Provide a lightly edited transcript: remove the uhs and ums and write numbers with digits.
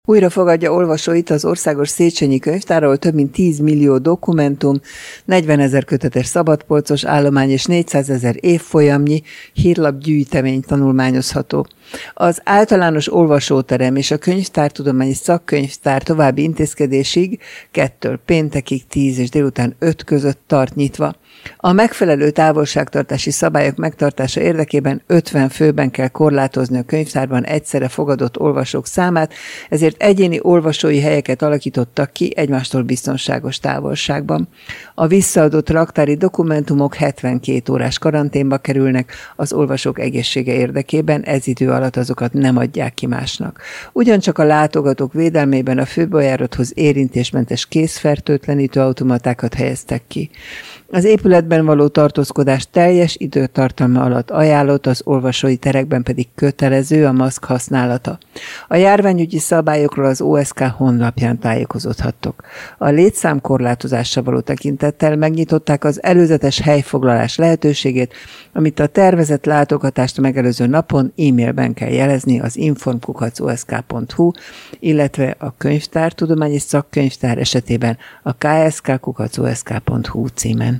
Újra fogadja olvasóit az Országos Széchenyi Könyvtár, ahol több mint 10 millió dokumentum, 40 000 kötetes szabadpolcos állomány és 400 000 évfolyamnyi hírlapgyűjtemény tanulmányozható. Az általános olvasóterem és a könyvtártudományi szakkönyvtár további intézkedésig 2-től péntekig 10 és délután 5 között tart nyitva. A megfelelő távolságtartási szabályok megtartása érdekében 50 főben kell korlátozni a könyvtárban egyszerre fogadott olvasók számát, ezért egyéni olvasói helyeket alakítottak ki egymástól biztonságos távolságban. A visszaadott raktári dokumentumok 72 órás karanténba kerülnek az olvasók egészsége érdekében, ez idő alatt azokat nem adják ki másnak. Ugyancsak a látogatók védelmében a főbejárathoz érintésmentes kézfertőtlenítő automatákat helyeztek ki. Az épületben való tartózkodás teljes időtartalma alatt ajánlott, az olvasói terekben pedig kötelező a maszk használata. A járványügyi szabályokról az OSK honlapján tájékozódhattok. A létszámkorlátozásra való tekintettel megnyitották az előzetes helyfoglalás lehetőségét, amit a tervezett látogatást megelőző napon e-mailben kell jelezni az inform@osk.hu, illetve a könyvtár, tudományi szakkönyvtár esetében a ksk@osk.hu címen.